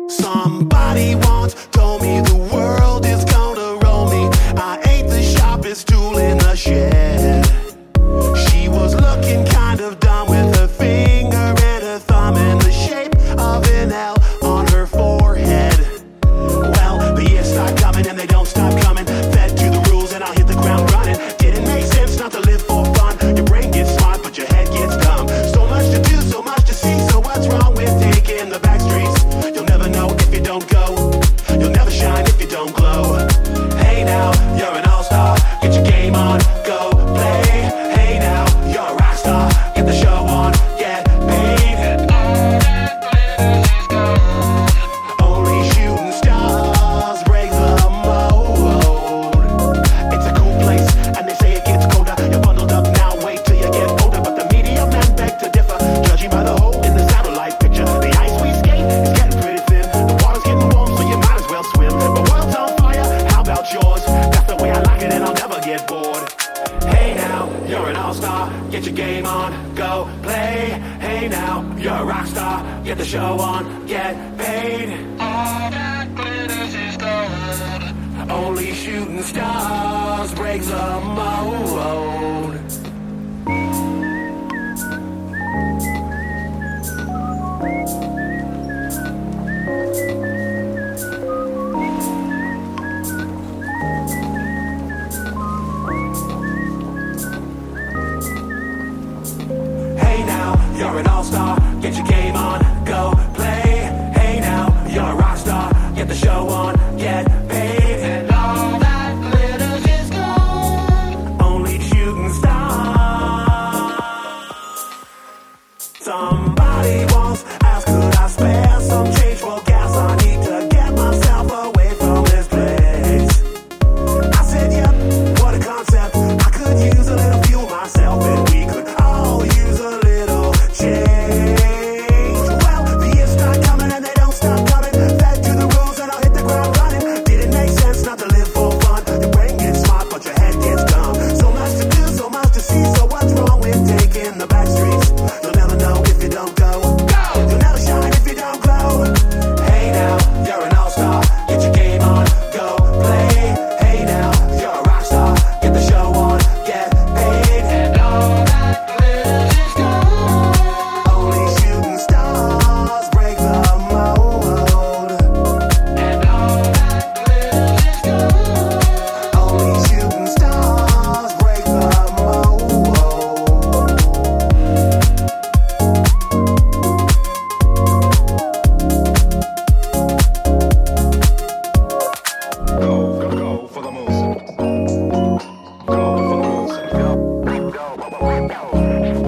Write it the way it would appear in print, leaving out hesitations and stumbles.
Somebody once told me the world is gonna roll me. I ain't the sharpest tool in the shed. She was looking kind of dumb with her finger and her thumb in the shape of an L on her forehead. Well, the years start coming and they don't stop coming. Fed to the rules and I'll hit the ground running. Didn't make sense not to live for fun. Your brain gets smart but your head gets dumb. So much to do, so much to see. So what's wrong with taking the back streets? You'll never know if you don't go. You'll never shine if you don't glow. Hey now, you're an all-star. Get your game on, go play. Hey now, you're a rock star. Get the show on, get paid. And all that glitters is gold. Only shooting stars break the mold. It's a cool place, and they say it gets colder. You're bundled up now, wait till you get older. But the media men beg to differ, judging by the hole in the satellite picture. The ice we skate is getting pretty thin. The water's getting warm, so you might as well swim. The world's on fire, how about yours? That's the way I like it, and I'll never get bored. Hey now, you're an all-star. Get your game on, go play. Hey now, you're a rock star. Get the show on, get paid. All that glitters is gold. Only shooting stars break the mold. Hey now, you're an all-star. Get your game on, go play. Hey now, you're a rock star. Get the show on, get paid. And all that glitters is gold. Only shooting stars. Somebody once asked, could I spare some change for gas? I need to get myself away from this place. I said, yep, what a concept. I could use a little fuel myself, and we could all use a little change. Well, the years start coming and they don't stop coming. Fed to the rules and I'll hit the ground running. Didn't make sense not to live for fun. Your brain gets smart but your head gets dumb. So much to do, so much to see. So what's wrong with taking the back streets? You'll never know if you don't go. You'll never shine if you don't glow. Hey now, you're an all-star. Get your game on, go play. Hey now, you're a rock star. Get the show on, get paid. And all that glitters is gold. Only shooting stars break the mold. And all that glitters is gold. Only shooting stars break the mold. Go for the moon. Go for the moon. Go.